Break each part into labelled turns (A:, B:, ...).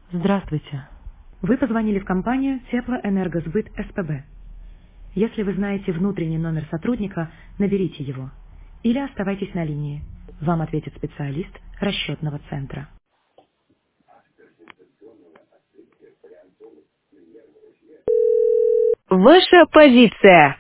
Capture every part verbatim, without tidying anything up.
A: Здравствуйте. Вы позвонили в компанию Теплоэнергосбыт СПБ. Если вы знаете внутренний номер сотрудника, наберите его. Или оставайтесь на линии. Вам ответит специалист расчетного центра. Ваша позиция.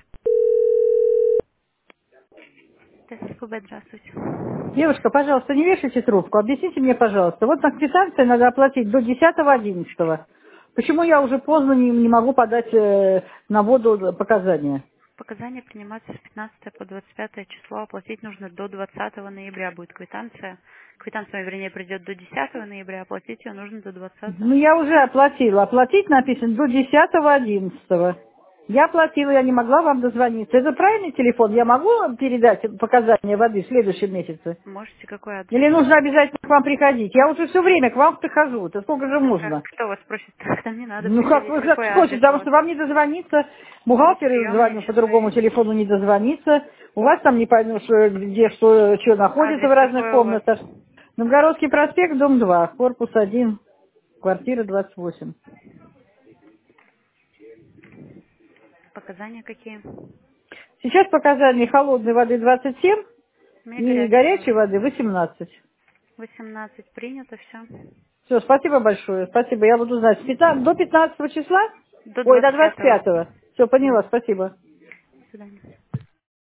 A: СПБ, здравствуйте.
B: Девушка, пожалуйста, не вешайте трубку. Объясните мне, пожалуйста. Вот на квитанции надо оплатить до десятого одиннадцатого. Почему я уже поздно не, не могу подать э, на воду показания?
A: Показания принимаются с пятнадцатого по двадцать пятое число. Оплатить нужно до двадцатого ноября будет квитанция. Квитанция, вернее, придет до десятого ноября, оплатить ее нужно до
B: Ну,
A: двадцатого.
B: я уже оплатила. Оплатить написано до десятого одиннадцатого. Я оплатила, я не могла вам дозвониться. Это правильный телефон? Я могу вам передать показания воды в следующем месяце?
A: Можете, какой адрес?
B: Или нужно обязательно к вам приходить? Я уже все время к вам прихожу. Это сколько же
A: Как,
B: можно?
A: кто вас просит? Тогда не надо
B: Ну, как
A: приходить.
B: вы как
A: Какой
B: хотите,
A: адрес у
B: потому
A: вас?
B: что вам не дозвониться.
A: Мы
B: Бухгалтеру
A: приемные
B: звоню по другому
A: часовые.
B: телефону, не дозвониться. У вас там не поймешь, э, где что, что находится
A: Адрес
B: в разных
A: какой у вас?
B: комнатах. Новгородский проспект, дом два, корпус один, квартира двадцать восемь.
A: Показания какие?
B: Сейчас показания холодной воды двадцать семь
A: Мне
B: и
A: горячая
B: горячей
A: вода.
B: воды восемнадцать.
A: восемнадцать принято, все.
B: Все, спасибо большое. Спасибо, я буду знать. С пятнадцатого до пятнадцатого числа?
A: До
B: Ой, до
A: двадцать
B: двадцать
A: пятого.
B: пятого. Все, поняла,
A: Да.
B: спасибо.
A: До свидания.